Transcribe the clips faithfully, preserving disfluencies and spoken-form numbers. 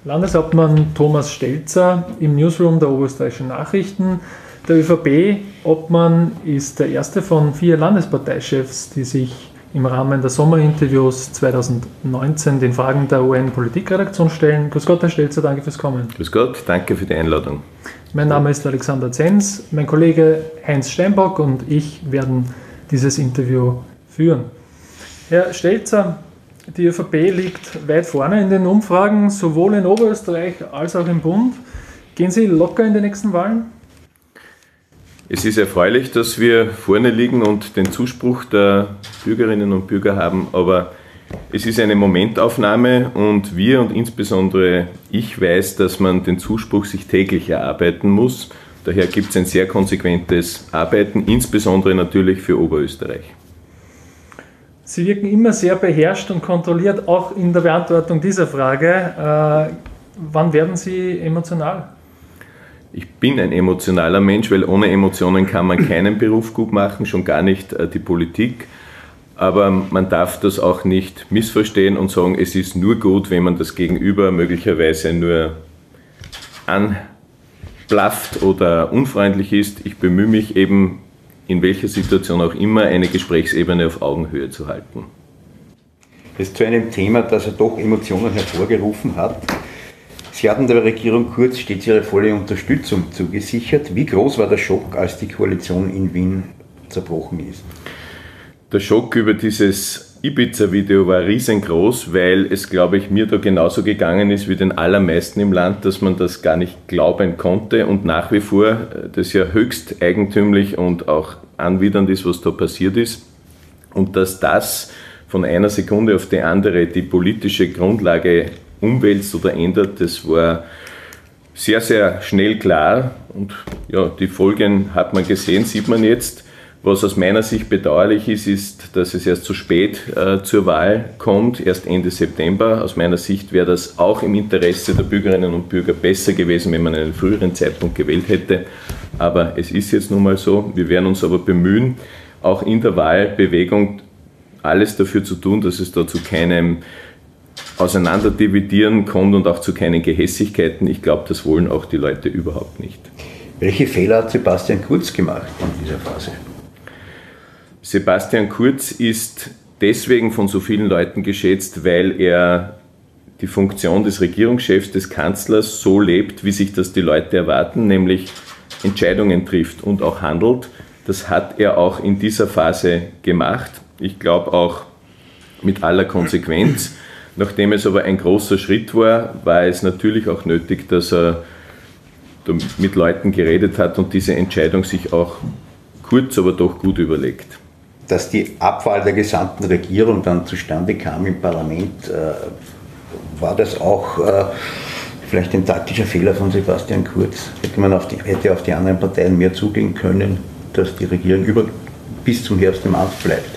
Landeshauptmann Thomas Stelzer im Newsroom der Oberösterreichischen Nachrichten. Der ÖVP-Obmann ist der erste von vier Landesparteichefs, die sich im Rahmen der Sommerinterviews zweitausendneunzehn den Fragen der O N-Politikredaktion stellen. Grüß Gott, Herr Stelzer, danke fürs Kommen. Grüß Gott, danke für die Einladung. Mein Name ist Alexander Zenz, mein Kollege Heinz Steinbock und ich werden dieses Interview führen. Herr Stelzer, die ÖVP liegt weit vorne in den Umfragen, sowohl in Oberösterreich als auch im Bund. Gehen Sie locker in die nächsten Wahlen? Es ist erfreulich, dass wir vorne liegen und den Zuspruch der Bürgerinnen und Bürger haben, aber es ist eine Momentaufnahme und wir und insbesondere ich weiß, dass man den Zuspruch sich täglich erarbeiten muss. Daher gibt es ein sehr konsequentes Arbeiten, insbesondere natürlich für Oberösterreich. Sie wirken immer sehr beherrscht und kontrolliert, auch in der Beantwortung dieser Frage. Äh, wann werden Sie emotional? Ich bin ein emotionaler Mensch, weil ohne Emotionen kann man keinen Beruf gut machen, schon gar nicht äh, die Politik. Aber man darf das auch nicht missverstehen und sagen, es ist nur gut, wenn man das Gegenüber möglicherweise nur anblafft oder unfreundlich ist. Ich bemühe mich eben, in welcher Situation auch immer, eine Gesprächsebene auf Augenhöhe zu halten. Jetzt zu einem Thema, das ja doch Emotionen hervorgerufen hat. Sie hatten der Regierung Kurz stets Ihre volle Unterstützung zugesichert. Wie groß war der Schock, als die Koalition in Wien zerbrochen ist? Der Schock über dieses Ibiza-Video war riesengroß, weil es, glaube ich, mir da genauso gegangen ist wie den allermeisten im Land, dass man das gar nicht glauben konnte und nach wie vor das ja höchst eigentümlich und auch anwidernd ist, was da passiert ist. Und dass das von einer Sekunde auf die andere die politische Grundlage umwälzt oder ändert, das war sehr, sehr schnell klar. Und ja, die Folgen hat man gesehen, sieht man jetzt. Was aus meiner Sicht bedauerlich ist, ist, dass es erst zu spät äh, zur Wahl kommt, erst Ende September. Aus meiner Sicht wäre das auch im Interesse der Bürgerinnen und Bürger besser gewesen, wenn man einen früheren Zeitpunkt gewählt hätte. Aber es ist jetzt nun mal so. Wir werden uns aber bemühen, auch in der Wahlbewegung alles dafür zu tun, dass es da zu keinem Auseinanderdividieren kommt und auch zu keinen Gehässigkeiten. Ich glaube, das wollen auch die Leute überhaupt nicht. Welche Fehler hat Sebastian Kurz gemacht in dieser Phase? Sebastian Kurz ist deswegen von so vielen Leuten geschätzt, weil er die Funktion des Regierungschefs, des Kanzlers so lebt, wie sich das die Leute erwarten, nämlich Entscheidungen trifft und auch handelt. Das hat er auch in dieser Phase gemacht. Ich glaube auch mit aller Konsequenz. Nachdem es aber ein großer Schritt war, war es natürlich auch nötig, dass er mit Leuten geredet hat und diese Entscheidung sich auch kurz, aber doch gut überlegt. Dass die Abwahl der gesamten Regierung dann zustande kam im Parlament, äh, war das auch äh, vielleicht ein taktischer Fehler von Sebastian Kurz? Hätte man auf die, hätte auf die anderen Parteien mehr zugehen können, dass die Regierung über, bis zum Herbst im Amt bleibt?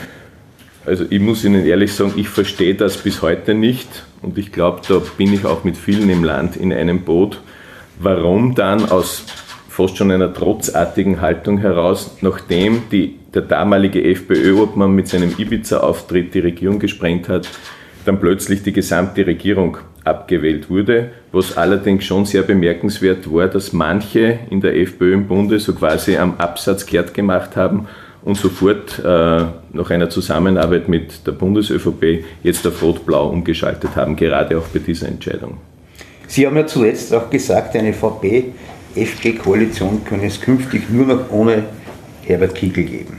Also ich muss Ihnen ehrlich sagen, ich verstehe das bis heute nicht und ich glaube, da bin ich auch mit vielen im Land in einem Boot. Warum dann aus fast schon einer trotzartigen Haltung heraus, nachdem die, der damalige FPÖ-Obmann mit seinem Ibiza-Auftritt die Regierung gesprengt hat, dann plötzlich die gesamte Regierung abgewählt wurde, was allerdings schon sehr bemerkenswert war, dass manche in der FPÖ im Bunde so quasi am Absatz kehrt gemacht haben und sofort äh, nach einer Zusammenarbeit mit der Bundes-ÖVP jetzt auf Rot-Blau umgeschaltet haben, gerade auch bei dieser Entscheidung. Sie haben ja zuletzt auch gesagt, eine V P-F G-Koalition könne es künftig nur noch ohne Herbert Kickl geben.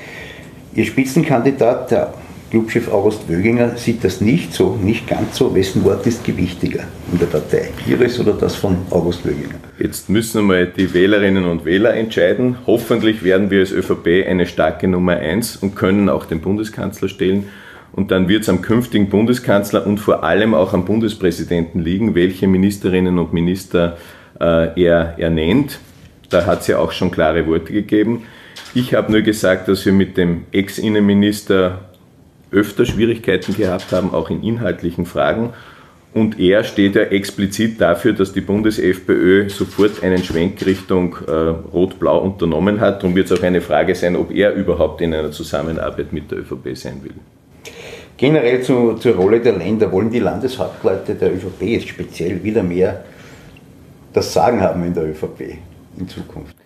Ihr Spitzenkandidat, der Clubchef August Wöginger, sieht das nicht so, nicht ganz so. Wessen Wort ist gewichtiger in der Partei? Ihres oder das von August Wöginger? Jetzt müssen einmal die Wählerinnen und Wähler entscheiden. Hoffentlich werden wir als ÖVP eine starke Nummer eins und können auch den Bundeskanzler stellen. Und dann wird es am künftigen Bundeskanzler und vor allem auch am Bundespräsidenten liegen, welche Ministerinnen und Minister äh, er, er nennt. Da hat es ja auch schon klare Worte gegeben. Ich habe nur gesagt, dass wir mit dem Ex-Innenminister öfter Schwierigkeiten gehabt haben, auch in inhaltlichen Fragen. Und er steht ja explizit dafür, dass die Bundes-FPÖ sofort einen Schwenk Richtung äh, Rot-Blau unternommen hat. Darum wird es auch eine Frage sein, ob er überhaupt in einer Zusammenarbeit mit der ÖVP sein will. Generell zu, zur Rolle der Länder. Wollen die Landeshauptleute der ÖVP jetzt speziell wieder mehr das Sagen haben in der ÖVP in Zukunft?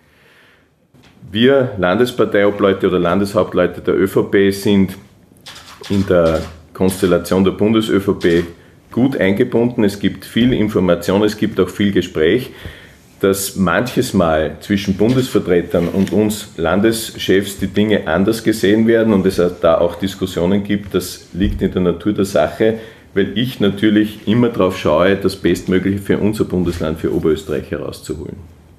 Wir Landesparteiobleute oder Landeshauptleute der ÖVP sind in der Konstellation der Bundes-ÖVP gut eingebunden. Es gibt viel Information, es gibt auch viel Gespräch. Dass manches Mal zwischen Bundesvertretern und uns Landeschefs die Dinge anders gesehen werden und es da auch Diskussionen gibt, das liegt in der Natur der Sache, weil ich natürlich immer darauf schaue, das Bestmögliche für unser Bundesland, für Oberösterreich herauszuholen.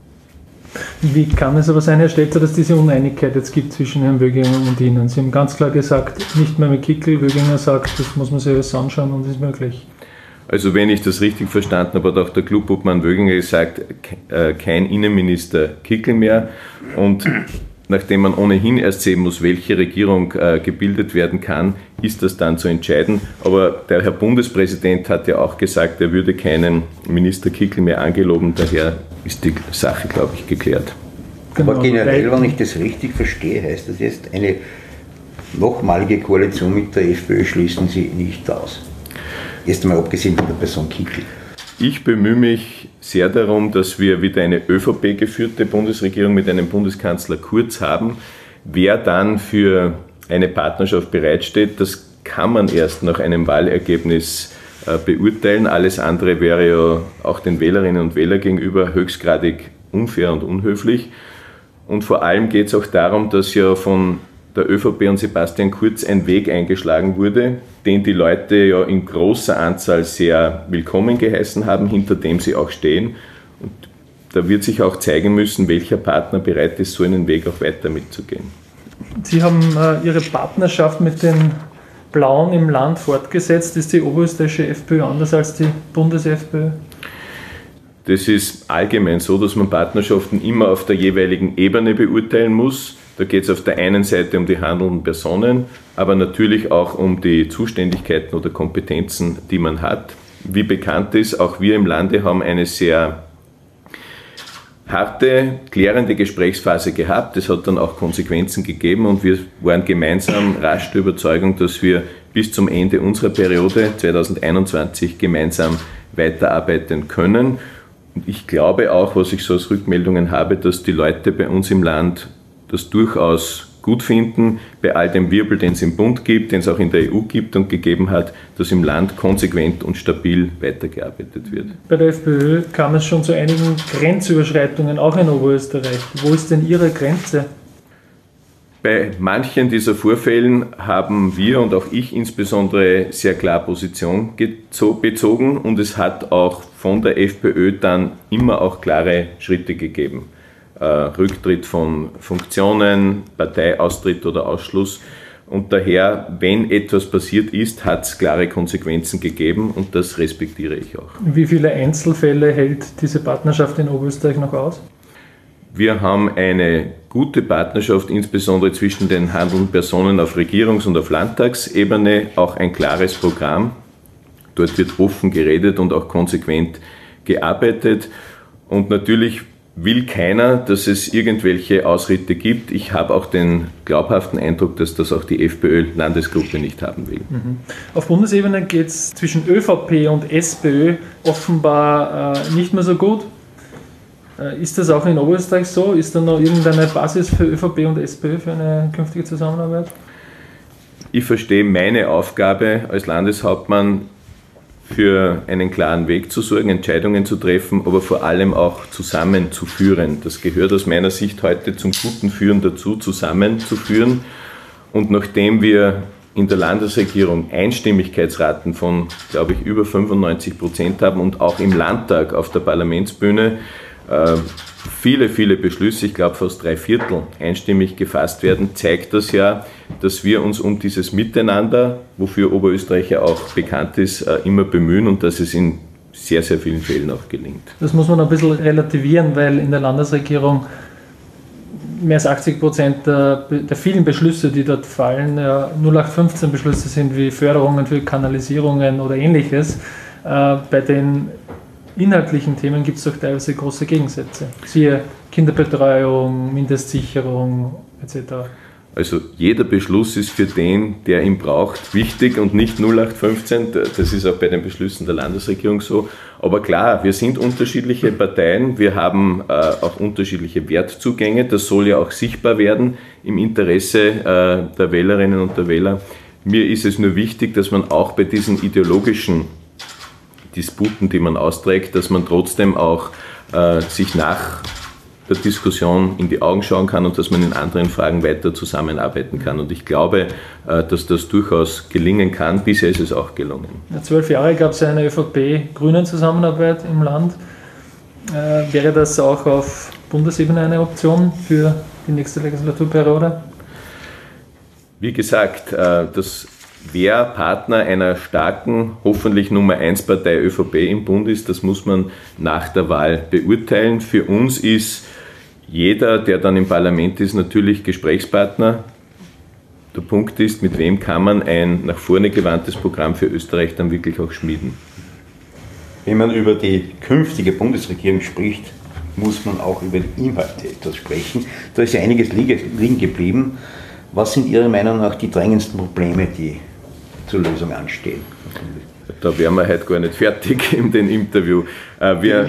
Wie kann es aber sein, Herr Stelzer, dass es diese Uneinigkeit jetzt gibt zwischen Herrn Wöginger und Ihnen? Sie haben ganz klar gesagt, nicht mehr mit Kickl. Wöginger sagt, das muss man sich alles anschauen und ist möglich. Also wenn ich das richtig verstanden habe, hat auch der Clubobmann Wöginger gesagt, kein Innenminister Kickl mehr. Und nachdem man ohnehin erst sehen muss, welche Regierung gebildet werden kann, ist das dann zu entscheiden. Aber der Herr Bundespräsident hat ja auch gesagt, er würde keinen Minister Kickl mehr angeloben. Daher ist die Sache, glaube ich, geklärt. Genau. Aber generell, wenn ich das richtig verstehe, heißt das jetzt, eine nochmalige Koalition mit der FPÖ schließen Sie nicht aus. Erst einmal abgesehen von der Person Kickl. Ich bemühe mich sehr darum, dass wir wieder eine ÖVP-geführte Bundesregierung mit einem Bundeskanzler Kurz haben. Wer dann für eine Partnerschaft bereitsteht, das kann man erst nach einem Wahlergebnis äh, beurteilen. Alles andere wäre ja auch den Wählerinnen und Wählern gegenüber höchstgradig unfair und unhöflich. Und vor allem geht es auch darum, dass ja von der ÖVP und Sebastian Kurz ein Weg eingeschlagen wurde, den die Leute ja in großer Anzahl sehr willkommen geheißen haben, hinter dem sie auch stehen. Und da wird sich auch zeigen müssen, welcher Partner bereit ist, so einen Weg auch weiter mitzugehen. Sie haben äh, Ihre Partnerschaft mit den Blauen im Land fortgesetzt. Ist die oberösterreichische FPÖ anders als die Bundes-FPÖ? Das ist allgemein so, dass man Partnerschaften immer auf der jeweiligen Ebene beurteilen muss. Da geht es auf der einen Seite um die handelnden Personen, aber natürlich auch um die Zuständigkeiten oder Kompetenzen, die man hat. Wie bekannt ist, auch wir im Lande haben eine sehr harte, klärende Gesprächsphase gehabt. Es hat dann auch Konsequenzen gegeben und wir waren gemeinsam rasch der Überzeugung, dass wir bis zum Ende unserer Periode zweitausendeinundzwanzig gemeinsam weiterarbeiten können. Und ich glaube auch, was ich so als Rückmeldungen habe, dass die Leute bei uns im Land das durchaus gut finden, bei all dem Wirbel, den es im Bund gibt, den es auch in der E U gibt und gegeben hat, dass im Land konsequent und stabil weitergearbeitet wird. Bei der FPÖ kam es schon zu einigen Grenzüberschreitungen, auch in Oberösterreich. Wo ist denn Ihre Grenze? Bei manchen dieser Vorfällen haben wir und auch ich insbesondere sehr klar Position bezogen und es hat auch von der FPÖ dann immer auch klare Schritte gegeben. Rücktritt von Funktionen, Parteiaustritt oder Ausschluss. Und daher, wenn etwas passiert ist, hat es klare Konsequenzen gegeben und das respektiere ich auch. Wie viele Einzelfälle hält diese Partnerschaft in Oberösterreich noch aus? Wir haben eine gute Partnerschaft, insbesondere zwischen den handelnden Personen auf Regierungs- und auf Landtagsebene, auch ein klares Programm. Dort wird offen geredet und auch konsequent gearbeitet. Und natürlich will keiner, dass es irgendwelche Ausritte gibt. Ich habe auch den glaubhaften Eindruck, dass das auch die FPÖ-Landesgruppe nicht haben will. Mhm. Auf Bundesebene geht es zwischen ÖVP und SPÖ offenbar äh, nicht mehr so gut. Äh, ist das auch in Oberösterreich so? Ist da noch irgendeine Basis für ÖVP und SPÖ für eine künftige Zusammenarbeit? Ich verstehe meine Aufgabe als Landeshauptmann, für einen klaren Weg zu sorgen, Entscheidungen zu treffen, aber vor allem auch zusammenzuführen. Das gehört aus meiner Sicht heute zum guten Führen dazu, zusammenzuführen. Und nachdem wir in der Landesregierung Einstimmigkeitsraten von, glaube ich, über fünfundneunzig Prozent haben und auch im Landtag auf der Parlamentsbühne äh, viele, viele Beschlüsse, ich glaube fast drei Viertel, einstimmig gefasst werden, zeigt das ja, dass wir uns um dieses Miteinander, wofür Oberösterreich ja auch bekannt ist, immer bemühen und dass es in sehr, sehr vielen Fällen auch gelingt. Das muss man ein bisschen relativieren, weil in der Landesregierung mehr als achtzig Prozent der, der vielen Beschlüsse, die dort fallen, ja, null acht fünfzehn Beschlüsse sind wie Förderungen für Kanalisierungen oder Ähnliches. Äh, bei den inhaltlichen Themen gibt es doch teilweise große Gegensätze. Siehe Kinderbetreuung, Mindestsicherung et cetera. Also jeder Beschluss ist für den, der ihn braucht, wichtig und nicht null acht fünfzehn. Das ist auch bei den Beschlüssen der Landesregierung so. Aber klar, wir sind unterschiedliche Parteien, wir haben äh, auch unterschiedliche Wertzugänge. Das soll ja auch sichtbar werden im Interesse äh, der Wählerinnen und der Wähler. Mir ist es nur wichtig, dass man auch bei diesen ideologischen Disputen, die man austrägt, dass man trotzdem auch äh, sich nach der Diskussion in die Augen schauen kann und dass man in anderen Fragen weiter zusammenarbeiten kann. Und ich glaube, dass das durchaus gelingen kann. Bisher ist es auch gelungen. Ja, zwölf Jahre gab es eine ÖVP-Grünen-Zusammenarbeit im Land. Äh, wäre das auch auf Bundesebene eine Option für die nächste Legislaturperiode? Wie gesagt, das wer Partner einer starken, hoffentlich Nummer eins Partei ÖVP im Bund ist, das muss man nach der Wahl beurteilen. Für uns ist jeder, der dann im Parlament ist, natürlich Gesprächspartner. Der Punkt ist, mit wem kann man ein nach vorne gewandtes Programm für Österreich dann wirklich auch schmieden. Wenn man über die künftige Bundesregierung spricht, muss man auch über die Inhalte etwas sprechen. Da ist ja einiges liegen geblieben. Was sind Ihrer Meinung nach die drängendsten Probleme, die zur Lösung anstehen? Da wären wir heute gar nicht fertig in dem Interview. Wir,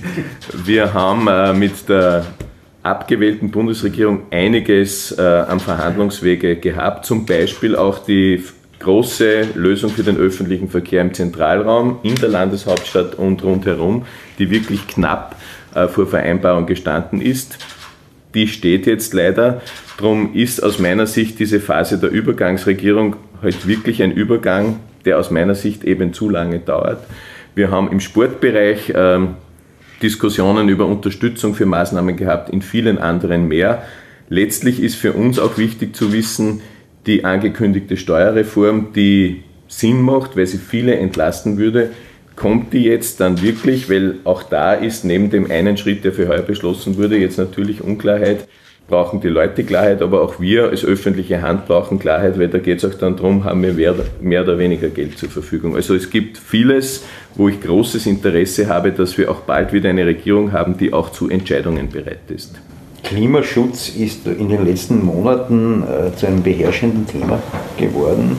wir haben mit der abgewählten Bundesregierung einiges am Verhandlungswege gehabt, zum Beispiel auch die große Lösung für den öffentlichen Verkehr im Zentralraum, in der Landeshauptstadt und rundherum, die wirklich knapp vor Vereinbarung gestanden ist. Die steht jetzt leider. Darum ist aus meiner Sicht diese Phase der Übergangsregierung halt wirklich ein Übergang, der aus meiner Sicht eben zu lange dauert. Wir haben im Sportbereich äh, Diskussionen über Unterstützung für Maßnahmen gehabt, in vielen anderen mehr. Letztlich ist für uns auch wichtig zu wissen, die angekündigte Steuerreform, die Sinn macht, weil sie viele entlasten würde, kommt die jetzt dann wirklich, weil auch da ist neben dem einen Schritt, der für heuer beschlossen wurde, jetzt natürlich Unklarheit, brauchen die Leute Klarheit, aber auch wir als öffentliche Hand brauchen Klarheit, weil da geht es auch dann darum, haben wir mehr, mehr oder weniger Geld zur Verfügung. Also es gibt vieles, wo ich großes Interesse habe, dass wir auch bald wieder eine Regierung haben, die auch zu Entscheidungen bereit ist. Klimaschutz ist in den letzten Monaten äh, zu einem beherrschenden Thema geworden.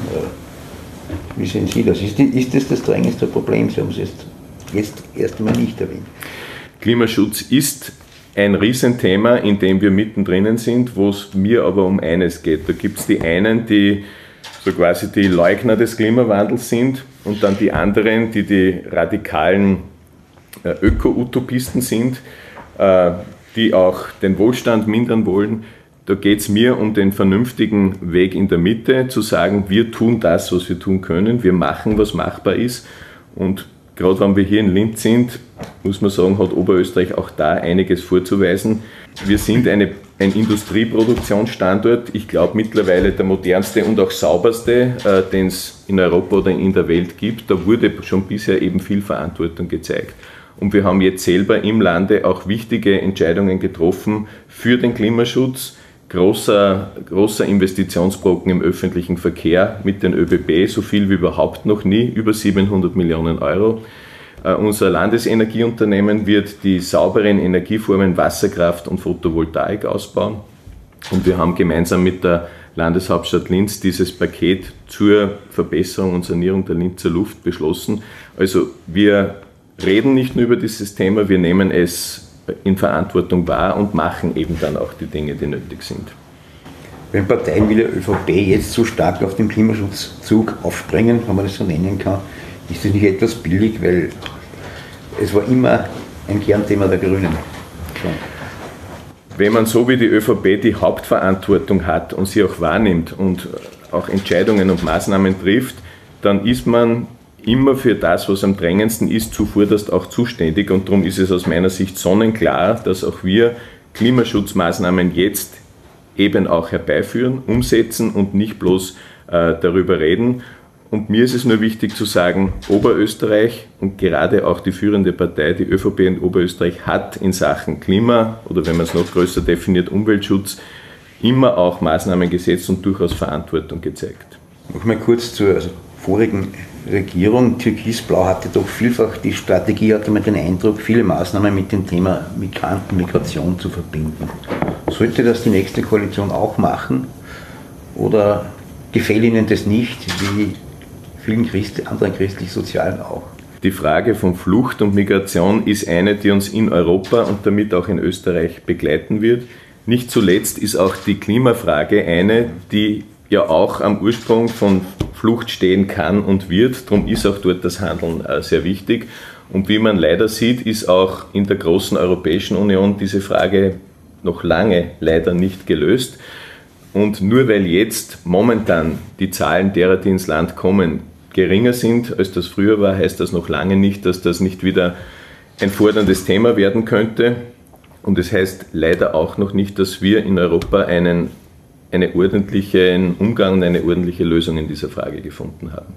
Äh, wie sehen Sie das? Ist, ist das das drängendste Problem? Sie haben es jetzt, jetzt erst einmal nicht erwähnt. Klimaschutz ist ein Riesenthema, in dem wir mittendrin sind, wo es mir aber um eines geht. Da gibt es die einen, die so quasi die Leugner des Klimawandels sind und dann die anderen, die die radikalen äh, Öko-Utopisten sind, äh, die auch den Wohlstand mindern wollen. Da geht es mir um den vernünftigen Weg in der Mitte, zu sagen, wir tun das, was wir tun können, wir machen, was machbar ist. Und gerade wenn wir hier in Linz sind, muss man sagen, hat Oberösterreich auch da einiges vorzuweisen. Wir sind eine, ein Industrieproduktionsstandort, ich glaube mittlerweile der modernste und auch sauberste, äh, den es in Europa oder in der Welt gibt. Da wurde schon bisher eben viel Verantwortung gezeigt. Und wir haben jetzt selber im Lande auch wichtige Entscheidungen getroffen für den Klimaschutz. Großer, großer Investitionsbrocken im öffentlichen Verkehr mit den ÖBB, so viel wie überhaupt noch nie, über siebenhundert Millionen Euro. Uh, unser Landesenergieunternehmen wird die sauberen Energieformen Wasserkraft und Photovoltaik ausbauen. Und wir haben gemeinsam mit der Landeshauptstadt Linz dieses Paket zur Verbesserung und Sanierung der Linzer Luft beschlossen. Also wir reden nicht nur über dieses Thema, wir nehmen es in Verantwortung wahr und machen eben dann auch die Dinge, die nötig sind. Wenn Parteien wie der ÖVP jetzt so stark auf den Klimaschutzzug aufspringen, wenn man das so nennen kann, ist das nicht etwas billig, weil es war immer ein Kernthema der Grünen. So. Wenn man so wie die ÖVP die Hauptverantwortung hat und sie auch wahrnimmt und auch Entscheidungen und Maßnahmen trifft, dann ist man immer für das, was am drängendsten ist, zuvorderst auch zuständig. Und darum ist es aus meiner Sicht sonnenklar, dass auch wir Klimaschutzmaßnahmen jetzt eben auch herbeiführen, umsetzen und nicht bloß äh, darüber reden. Und mir ist es nur wichtig zu sagen, Oberösterreich und gerade auch die führende Partei, die ÖVP in Oberösterreich, hat in Sachen Klima oder wenn man es noch größer definiert, Umweltschutz, immer auch Maßnahmen gesetzt und durchaus Verantwortung gezeigt. Noch mal kurz zur also, vorigen Regierung. Türkisblau hatte doch vielfach die Strategie, hatte man den Eindruck, viele Maßnahmen mit dem Thema Migranten, Migration zu verbinden. Sollte das die nächste Koalition auch machen? oder gefällt Ihnen das nicht, wie vielen Christ anderen christlich-sozialen auch? Die Frage von Flucht und Migration ist eine, die uns in Europa und damit auch in Österreich begleiten wird. Nicht zuletzt ist auch die Klimafrage eine, die ja auch am Ursprung von Flucht stehen kann und wird. Darum ist auch dort das Handeln sehr wichtig. Und wie man leider sieht, ist auch in der großen Europäischen Union diese Frage noch lange leider nicht gelöst. Und nur weil jetzt momentan die Zahlen derer, die ins Land kommen, geringer sind, als das früher war, heißt das noch lange nicht, dass das nicht wieder ein forderndes Thema werden könnte. Und es heißt leider auch noch nicht, dass wir in Europa einen, einen ordentlichen Umgang und eine ordentliche Lösung in dieser Frage gefunden haben.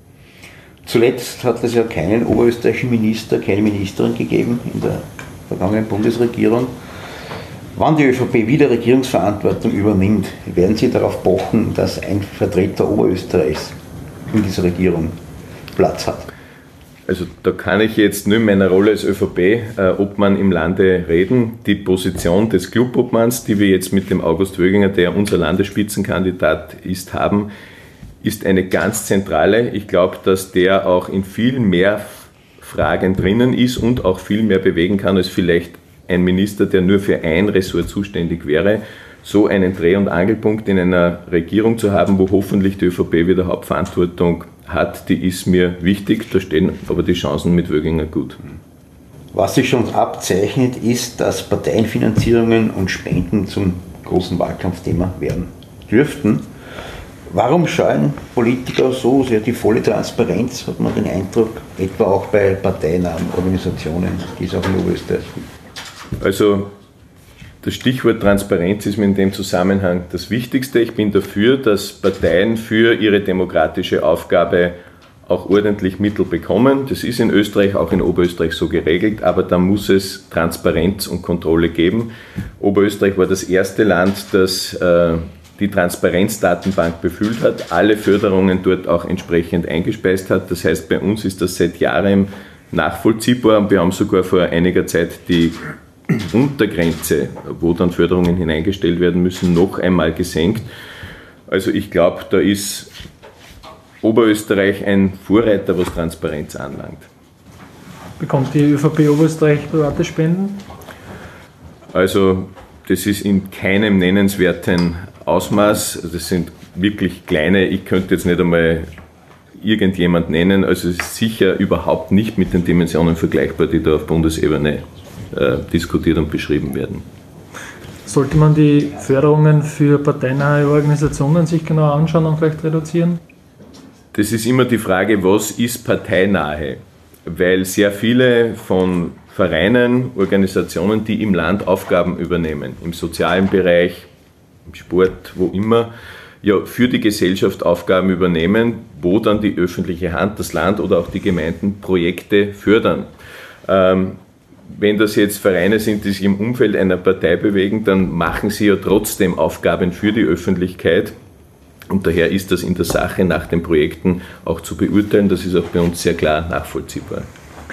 Zuletzt hat es ja keinen oberösterreichischen Minister, keine Ministerin gegeben in der vergangenen Bundesregierung. Wann die ÖVP wieder Regierungsverantwortung übernimmt, werden Sie darauf pochen, dass ein Vertreter Oberösterreichs in dieser Regierung Platz hat? Also da kann ich jetzt nur in meiner Rolle als ÖVP-Obmann im Lande reden. Die Position des Clubobmanns, die wir jetzt mit dem August Wöginger, der unser Landesspitzenkandidat ist, haben, ist eine ganz zentrale. Ich glaube, dass der auch in viel mehr Fragen drinnen ist und auch viel mehr bewegen kann als vielleicht ein Minister, der nur für ein Ressort zuständig wäre. So einen Dreh- und Angelpunkt in einer Regierung zu haben, wo hoffentlich die ÖVP wieder Hauptverantwortung hat, die ist mir wichtig. Da stehen aber die Chancen mit Wöginger gut. Was sich schon abzeichnet, ist, dass Parteienfinanzierungen und Spenden zum großen Wahlkampfthema werden dürften. Warum scheuen Politiker so sehr die volle Transparenz, hat man den Eindruck, etwa auch bei parteinahen Organisationen, die es auch in Oberösterreich gibt? Also das Stichwort Transparenz ist mir in dem Zusammenhang das Wichtigste. Ich bin dafür, dass Parteien für ihre demokratische Aufgabe auch ordentlich Mittel bekommen. Das ist in Österreich, auch in Oberösterreich so geregelt, aber da muss es Transparenz und Kontrolle geben. Oberösterreich war das erste Land, das äh, die Transparenzdatenbank befüllt hat, alle Förderungen dort auch entsprechend eingespeist hat. Das heißt, bei uns ist das seit Jahren nachvollziehbar. Wir haben sogar vor einiger Zeit die Untergrenze, wo dann Förderungen hineingestellt werden müssen, noch einmal gesenkt. Also ich glaube, da ist Oberösterreich ein Vorreiter, was Transparenz anlangt. Bekommt die ÖVP Oberösterreich private Spenden? Also das ist in keinem nennenswerten Ausmaß. Das sind wirklich kleine, ich könnte jetzt nicht einmal irgendjemand nennen. Also es ist sicher überhaupt nicht mit den Dimensionen vergleichbar, die da auf Bundesebene äh, diskutiert und beschrieben werden. Sollte man die Förderungen für parteinahe Organisationen sich genau anschauen und vielleicht reduzieren? Das ist immer die Frage, was ist parteinahe? Weil sehr viele von Vereinen, Organisationen, die im Land Aufgaben übernehmen, im sozialen Bereich, im Sport, wo immer, ja, für die Gesellschaft Aufgaben übernehmen, wo dann die öffentliche Hand, das Land oder auch die Gemeinden Projekte fördern. Ähm, wenn das jetzt Vereine sind, die sich im Umfeld einer Partei bewegen, dann machen sie ja trotzdem Aufgaben für die Öffentlichkeit. Und daher ist das in der Sache nach den Projekten auch zu beurteilen. Das ist auch bei uns sehr klar nachvollziehbar.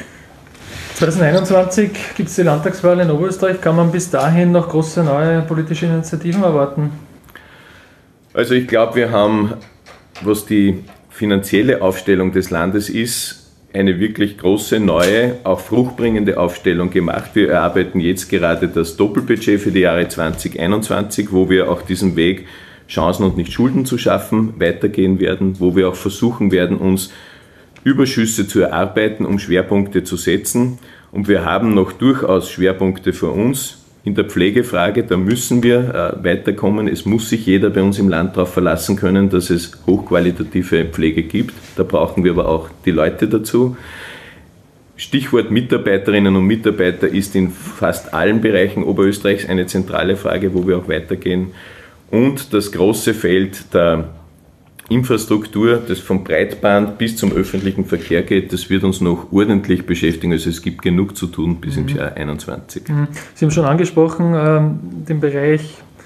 zwanzig einundzwanzig gibt es die Landtagswahl in Oberösterreich. Kann man bis dahin noch große neue politische Initiativen erwarten? Also ich glaube, wir haben, was die finanzielle Aufstellung des Landes ist, eine wirklich große, neue, auch fruchtbringende Aufstellung gemacht. Wir erarbeiten jetzt gerade das Doppelbudget für die Jahre zwanzig einundzwanzig, wo wir auch diesen Weg, Chancen und nicht Schulden zu schaffen, weitergehen werden, wo wir auch versuchen werden, uns Überschüsse zu erarbeiten, um Schwerpunkte zu setzen. Und wir haben noch durchaus Schwerpunkte für uns. In der Pflegefrage, da müssen wir äh, weiterkommen. Es muss sich jeder bei uns im Land darauf verlassen können, dass es hochqualitative Pflege gibt. Da brauchen wir aber auch die Leute dazu. Stichwort Mitarbeiterinnen und Mitarbeiter ist in fast allen Bereichen Oberösterreichs eine zentrale Frage, wo wir auch weitergehen. Und das große Feld der Infrastruktur, das vom Breitband bis zum öffentlichen Verkehr geht, das wird uns noch ordentlich beschäftigen. Also es gibt genug zu tun bis mhm. ins Jahr einundzwanzig. Sie haben schon angesprochen, ähm, den Bereich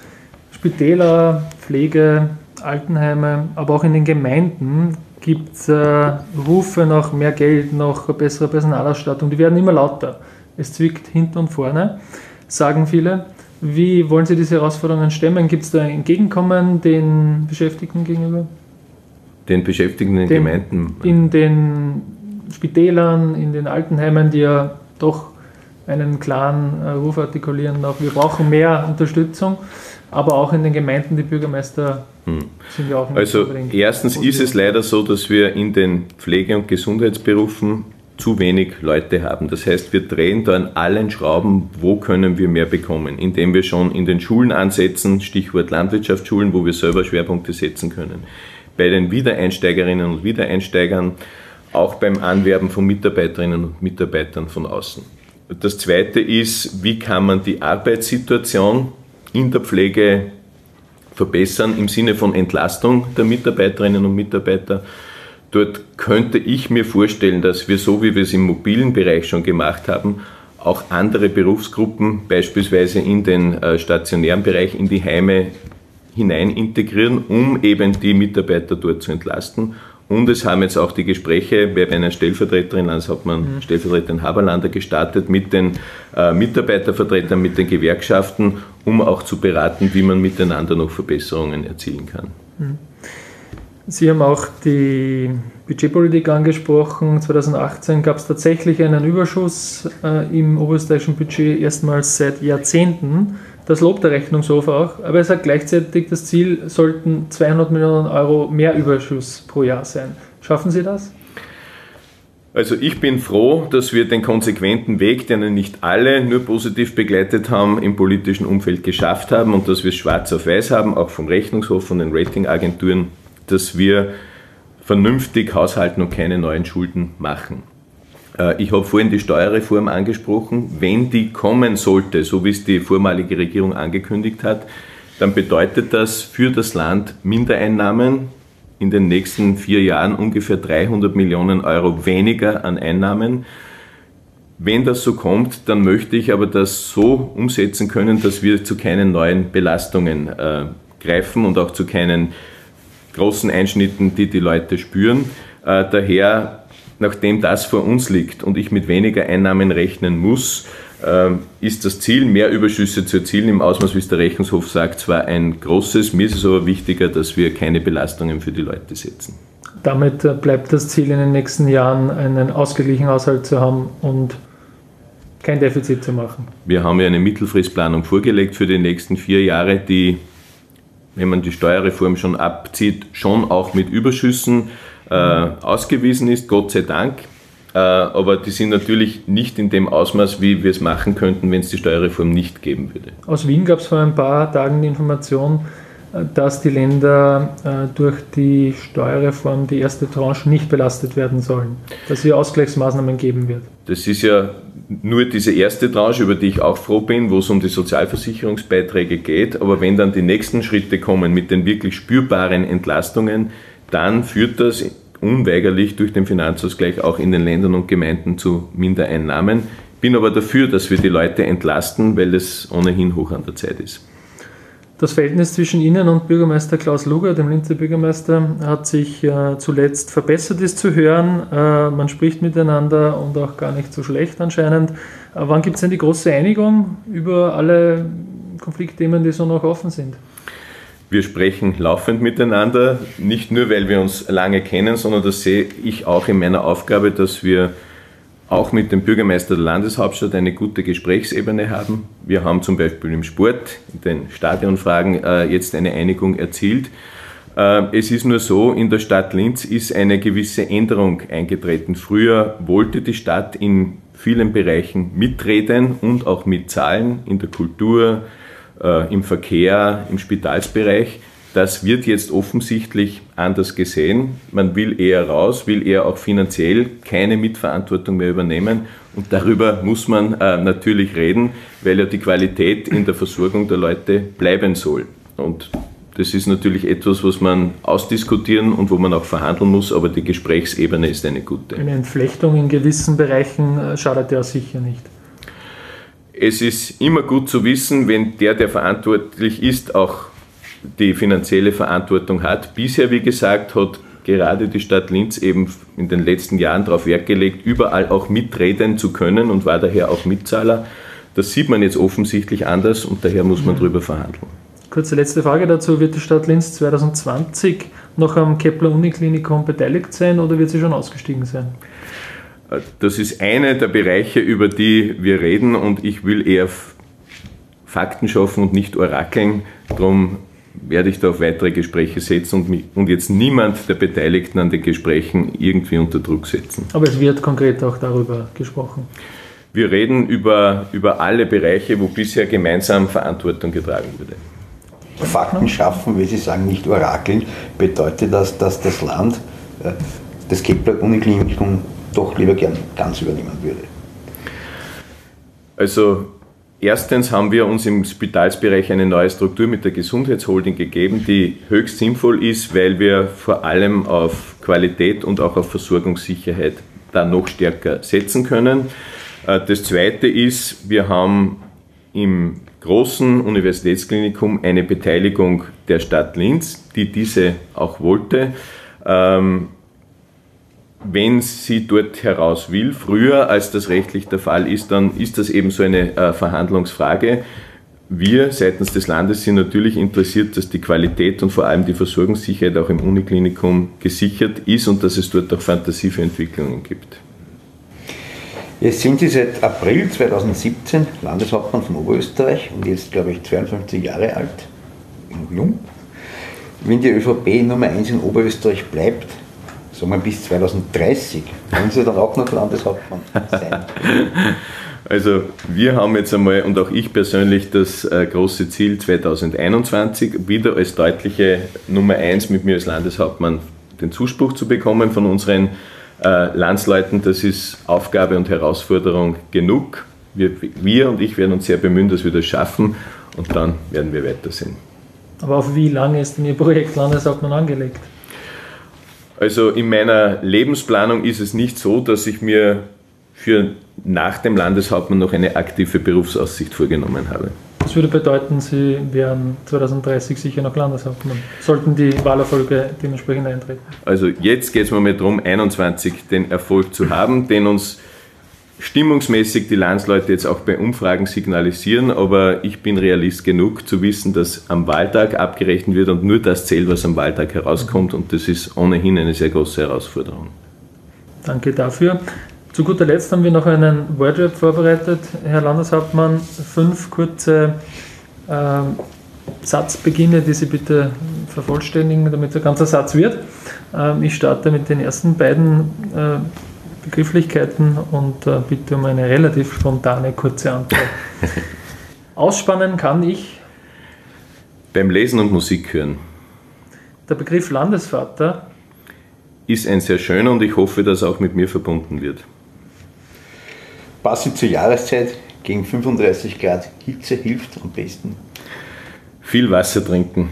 Spitäler, Pflege, Altenheime, aber auch in den Gemeinden gibt es äh, Rufe nach mehr Geld, nach besserer Personalausstattung. Die werden immer lauter. Es zwickt hinten und vorne, sagen viele. Wie wollen Sie diese Herausforderungen stemmen? Gibt es da ein Entgegenkommen den Beschäftigten gegenüber? Den Beschäftigten in den Gemeinden? In den Spitälern, in den Altenheimen, die ja doch einen klaren äh, Ruf artikulieren, auch wir brauchen mehr Unterstützung, aber auch in den Gemeinden, die Bürgermeister hm. sind ja auch nicht Also erstens ist es leider so, dass wir in den Pflege- und Gesundheitsberufen zu wenig Leute haben. Das heißt, wir drehen da an allen Schrauben, wo können wir mehr bekommen, indem wir schon in den Schulen ansetzen, Stichwort Landwirtschaftsschulen, wo wir selber Schwerpunkte setzen können. Bei den Wiedereinsteigerinnen und Wiedereinsteigern, auch beim Anwerben von Mitarbeiterinnen und Mitarbeitern von außen. Das Zweite ist, wie kann man die Arbeitssituation in der Pflege verbessern im Sinne von Entlastung der Mitarbeiterinnen und Mitarbeiter. Dort könnte ich mir vorstellen, dass wir, so wie wir es im mobilen Bereich schon gemacht haben, auch andere Berufsgruppen beispielsweise in den stationären Bereich, in die Heime hinein integrieren, um eben die Mitarbeiter dort zu entlasten. Und es haben jetzt auch die Gespräche bei einer Stellvertreterin, Landeshauptmann, mhm. Stellvertreterin Haberlander gestartet mit den äh, Mitarbeitervertretern, mit den Gewerkschaften, um auch zu beraten, wie man miteinander noch Verbesserungen erzielen kann. Mhm. Sie haben auch die Budgetpolitik angesprochen. zweitausendachtzehn gab es tatsächlich einen Überschuss äh, im oberösterreichischen Budget, erstmals seit Jahrzehnten. Das lobt der Rechnungshof auch, aber er sagt gleichzeitig, das Ziel sollten zweihundert Millionen Euro mehr Überschuss pro Jahr sein. Schaffen Sie das? Also ich bin froh, dass wir den konsequenten Weg, den nicht alle nur positiv begleitet haben, im politischen Umfeld geschafft haben und dass wir es schwarz auf weiß haben, auch vom Rechnungshof, von den Ratingagenturen, dass wir vernünftig haushalten und keine neuen Schulden machen. Ich habe vorhin die Steuerreform angesprochen. Wenn die kommen sollte, so wie es die vormalige Regierung angekündigt hat, dann bedeutet das für das Land Mindereinnahmen, in den nächsten vier Jahren ungefähr dreihundert Millionen Euro weniger an Einnahmen. Wenn das so kommt, dann möchte ich aber das so umsetzen können, dass wir zu keinen neuen Belastungen äh, greifen und auch zu keinen großen Einschnitten, die die Leute spüren. Äh, daher Nachdem das vor uns liegt und ich mit weniger Einnahmen rechnen muss, ist das Ziel, mehr Überschüsse zu erzielen, im Ausmaß, wie es der Rechnungshof sagt, zwar ein großes, mir ist es aber wichtiger, dass wir keine Belastungen für die Leute setzen. Damit bleibt das Ziel in den nächsten Jahren, einen ausgeglichenen Haushalt zu haben und kein Defizit zu machen. Wir haben ja eine Mittelfristplanung vorgelegt für die nächsten vier Jahre, die, wenn man die Steuerreform schon abzieht, schon auch mit Überschüssen äh, ausgewiesen ist, Gott sei Dank. Äh, aber die sind natürlich nicht in dem Ausmaß, wie wir es machen könnten, wenn es die Steuerreform nicht geben würde. Aus Wien gab es vor ein paar Tagen die Information, dass die Länder äh, durch die Steuerreform, die erste Tranche, nicht belastet werden sollen, dass es hier Ausgleichsmaßnahmen geben wird. Das ist ja nur diese erste Tranche, über die ich auch froh bin, wo es um die Sozialversicherungsbeiträge geht. Aber wenn dann die nächsten Schritte kommen mit den wirklich spürbaren Entlastungen, dann führt das unweigerlich durch den Finanzausgleich auch in den Ländern und Gemeinden zu Mindereinnahmen. Bin aber dafür, dass wir die Leute entlasten, weil es ohnehin hoch an der Zeit ist. Das Verhältnis zwischen Ihnen und Bürgermeister Klaus Luger, dem Linzer Bürgermeister, hat sich äh, zuletzt verbessert, ist zu hören. Äh, man spricht miteinander und auch gar nicht so schlecht anscheinend. Äh, wann gibt es denn die große Einigung über alle Konfliktthemen, die so noch offen sind? Wir sprechen laufend miteinander, nicht nur, weil wir uns lange kennen, sondern das sehe ich auch in meiner Aufgabe, dass wir auch mit dem Bürgermeister der Landeshauptstadt eine gute Gesprächsebene haben. Wir haben zum Beispiel im Sport, in den Stadionfragen, äh, jetzt eine Einigung erzielt. Äh, es ist nur so, in der Stadt Linz ist eine gewisse Änderung eingetreten. Früher wollte die Stadt in vielen Bereichen mitreden und auch mitzahlen, in der Kultur, äh, im Verkehr, im Spitalsbereich. Das wird jetzt offensichtlich anders gesehen. Man will eher raus, will eher auch finanziell keine Mitverantwortung mehr übernehmen. Und darüber muss man äh, natürlich reden, weil ja die Qualität in der Versorgung der Leute bleiben soll. Und das ist natürlich etwas, was man ausdiskutieren und wo man auch verhandeln muss, aber die Gesprächsebene ist eine gute. Eine Entflechtung in gewissen Bereichen schadet ja sicher nicht. Es ist immer gut zu wissen, wenn der, der verantwortlich ist, auch die finanzielle Verantwortung hat. Bisher, wie gesagt, hat gerade die Stadt Linz eben in den letzten Jahren darauf Wert gelegt, überall auch mitreden zu können und war daher auch Mitzahler. Das sieht man jetzt offensichtlich anders und daher muss man mhm. darüber verhandeln. Kurze letzte Frage dazu. Wird die Stadt Linz zwanzig zwanzig noch am Kepler-Uniklinikum beteiligt sein oder wird sie schon ausgestiegen sein? Das ist einer der Bereiche, über die wir reden und ich will eher Fakten schaffen und nicht orakeln. Darum werde ich da auf weitere Gespräche setzen und, mich, und jetzt niemand der Beteiligten an den Gesprächen irgendwie unter Druck setzen. Aber es wird konkret auch darüber gesprochen. Wir reden über, über alle Bereiche, wo bisher gemeinsam Verantwortung getragen wurde. Fakten schaffen, wie Sie sagen, nicht orakeln, bedeutet das, dass das Land äh, das Kepler-Uniklinikum doch lieber gern ganz übernehmen würde? Also erstens haben wir uns im Spitalsbereich eine neue Struktur mit der Gesundheitsholding gegeben, die höchst sinnvoll ist, weil wir vor allem auf Qualität und auch auf Versorgungssicherheit da noch stärker setzen können. Das Zweite ist, wir haben im großen Universitätsklinikum eine Beteiligung der Stadt Linz, die diese auch wollte. Ähm, wenn sie dort heraus will, früher als das rechtlich der Fall ist, dann ist das eben so eine äh, Verhandlungsfrage. Wir seitens des Landes sind natürlich interessiert, dass die Qualität und vor allem die Versorgungssicherheit auch im Uniklinikum gesichert ist und dass es dort auch Fantasie für Entwicklungen gibt. Jetzt sind Sie seit April zweitausendsiebzehn Landeshauptmann von Oberösterreich und jetzt, glaube ich, zweiundfünfzig Jahre alt, noch jung. Wenn die ÖVP Nummer eins in Oberösterreich bleibt, sagen wir bis zweitausenddreißig, wollen Sie dann auch noch Landeshauptmann sein? Also wir haben jetzt einmal und auch ich persönlich das äh, große Ziel zweitausendeinundzwanzig wieder als deutliche Nummer eins mit mir als Landeshauptmann den Zuspruch zu bekommen von unseren äh, Landsleuten. Das ist Aufgabe und Herausforderung genug. Wir, wir und ich werden uns sehr bemühen, dass wir das schaffen und dann werden wir weitersehen. Aber auf wie lange ist denn Ihr Projekt Landeshauptmann angelegt? Also in meiner Lebensplanung ist es nicht so, dass ich mir für nach dem Landeshauptmann noch eine aktive Berufsaussicht vorgenommen habe. Das würde bedeuten, Sie wären zweitausenddreißig sicher noch Landeshauptmann. Sollten die Wahlerfolge dementsprechend eintreten? Also jetzt geht es mir mal darum, einundzwanzig den Erfolg zu haben, den uns stimmungsmäßig die Landsleute jetzt auch bei Umfragen signalisieren, aber ich bin Realist genug zu wissen, dass am Wahltag abgerechnet wird und nur das zählt, was am Wahltag herauskommt und das ist ohnehin eine sehr große Herausforderung. Danke dafür. Zu guter Letzt haben wir noch einen Wordrap vorbereitet, Herr Landeshauptmann. Fünf kurze äh, Satzbeginne, die Sie bitte vervollständigen, damit der ganze Satz wird. Ähm, ich starte mit den ersten beiden äh, Begrifflichkeiten und äh, bitte um eine relativ spontane, kurze Antwort. Ausspannen kann ich? Beim Lesen und Musik hören. Der Begriff Landesvater? Ist ein sehr schöner und ich hoffe, dass er auch mit mir verbunden wird. Passend zur Jahreszeit, gegen fünfunddreißig Grad Hitze hilft am besten? Viel Wasser trinken.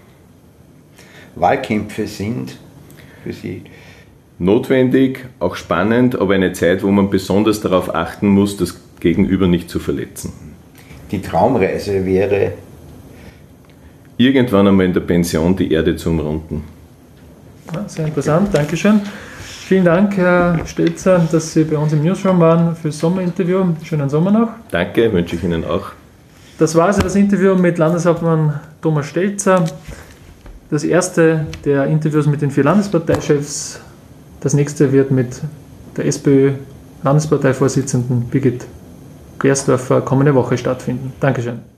Wahlkämpfe sind für Sie? Notwendig, auch spannend, aber eine Zeit, wo man besonders darauf achten muss, das Gegenüber nicht zu verletzen. Die Traumreise wäre? Irgendwann einmal in der Pension die Erde zu umrunden. Ja, sehr interessant, Dankeschön. Vielen Dank, Herr Stelzer, dass Sie bei uns im Newsroom waren für das Sommerinterview. Schönen Sommer noch. Danke, wünsche ich Ihnen auch. Das war also das Interview mit Landeshauptmann Thomas Stelzer. Das erste der Interviews mit den vier Landesparteichefs. Das nächste wird mit der SPÖ-Landesparteivorsitzenden Birgit Gersdorfer kommende Woche stattfinden. Dankeschön.